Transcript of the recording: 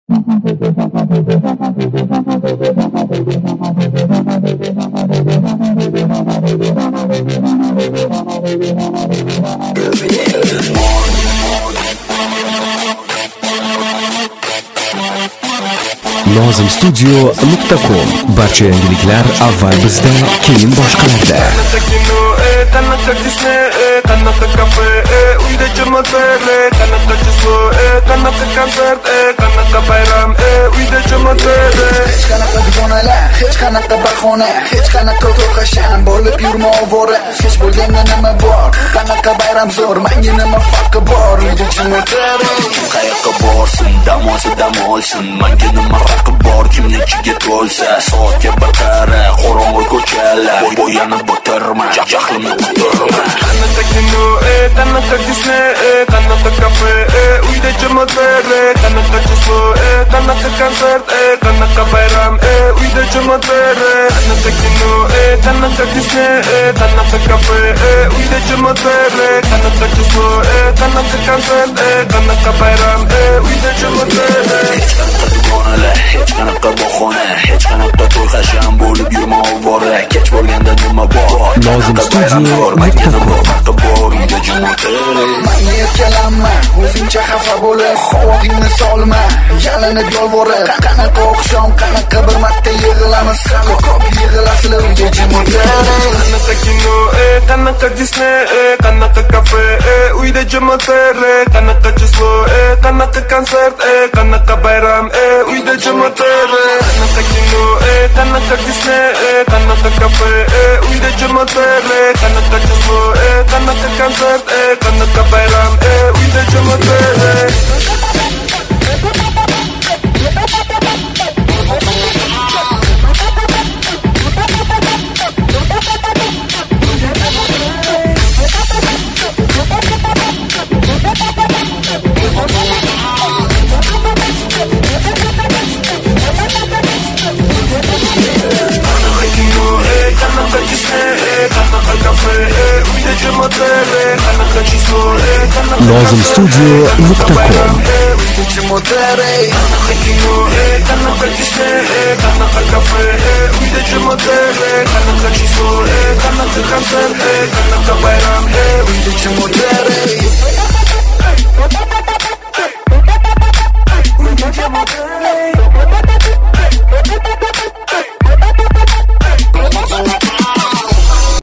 Nozimstudio.com. Barcha yangiliklar avval bizda, keyin boshqalarda. Qanaqa disne, qanaqa kafe, uyda jamoatlar, qanaqa chizlo, qanaqa konsert, qanaqa bayram, uyda jamoatlar. Hech qanaqa dugonalar, hech qanaqa bahona, hech qanaqa to'qasham bo'lib yurma ovora. Hech bo'lganda nima bor, qanaqa bayram zo'r, menga nima farqi bor, uyda jamoatlar. Qayoqqa borsin, dam olsin, menga nima farqi bor, kimnikiga to'lsa, soatga bir qara, qorong'i ko'chalar, bo'yanib o'tirma, jahlimni o'tirma. Qanaqa kino, qanaqa disne, qanaqa kafe, uyda jamoatlar, qanaqa chizlo, qanaqa konsert, qanaqa bayram, uyda jamoatlar. Qanaqa kino, qanaqa disne, qanaqa kafe, uyda jamoatlar, qanaqa chizlo, qanaqa konsert, qanaqa bayram, uyda jamoatlar. Hech qanaqa dugonalar, hech qanaqa bahona, hech qanaqa to'y-hasham bo'lib yurma ovora. Kech bo'lganda nima bor, Nozimstudio.com. Menga erkalanma, o'zingcha xafa bo'lib, qovog'ingni solma, yalinib yolvorib. Qanaqa oqshom, qanaqa bir marta yig'ilamiz, ko'p yig'ilasizlar uyda jamoatlar. Qanaqa kino, qanaqa disne, qanaqa kafe, uyda jamoatlar, qanaqa chizlo, qanaqa konsert, qanaqa bayram, uyda jamoatlar. Qanaqa kino, qanaqa disne, qanaqa kafe, uyda jamoatlar, qanaqa chizlo, qanaqa konsert, qanaqa bayram, uyda jamoatlar. Nozimstudio.com. Qanaqa